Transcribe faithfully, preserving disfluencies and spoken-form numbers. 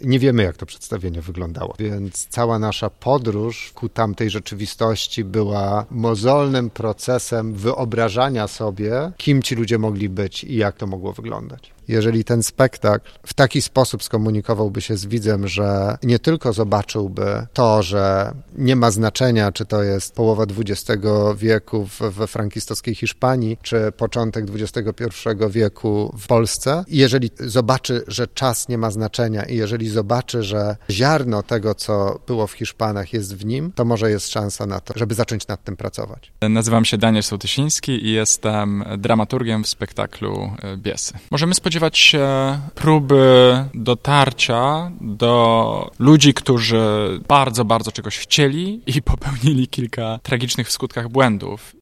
Nie wiemy, jak to przedstawienie wyglądało, więc cała nasza podróż ku tamtej rzeczywistości była mozolnym procesem wyobrażania sobie, kim ci ludzie mogli być i jak to mogło wyglądać. Jeżeli ten spektakl w taki sposób skomunikowałby się z widzem, że nie tylko zobaczyłby to, że nie ma znaczenia, czy to jest połowa dwudziestego wieku we frankistowskiej Hiszpanii, czy początek dwudziestego pierwszego wieku w Polsce, i jeżeli zobaczy, że czas nie ma znaczenia i jeżeli zobaczy, że ziarno tego, co było w Hiszpanach, jest w nim, to może jest szansa na to, żeby zacząć nad tym pracować. Nazywam się Daniel Sołtysiński i jestem dramaturgiem w spektaklu Biesy. Możemy spodziewać się próby dotarcia do ludzi, którzy bardzo, bardzo czegoś chcieli i popełnili kilka tragicznych w skutkach błędów.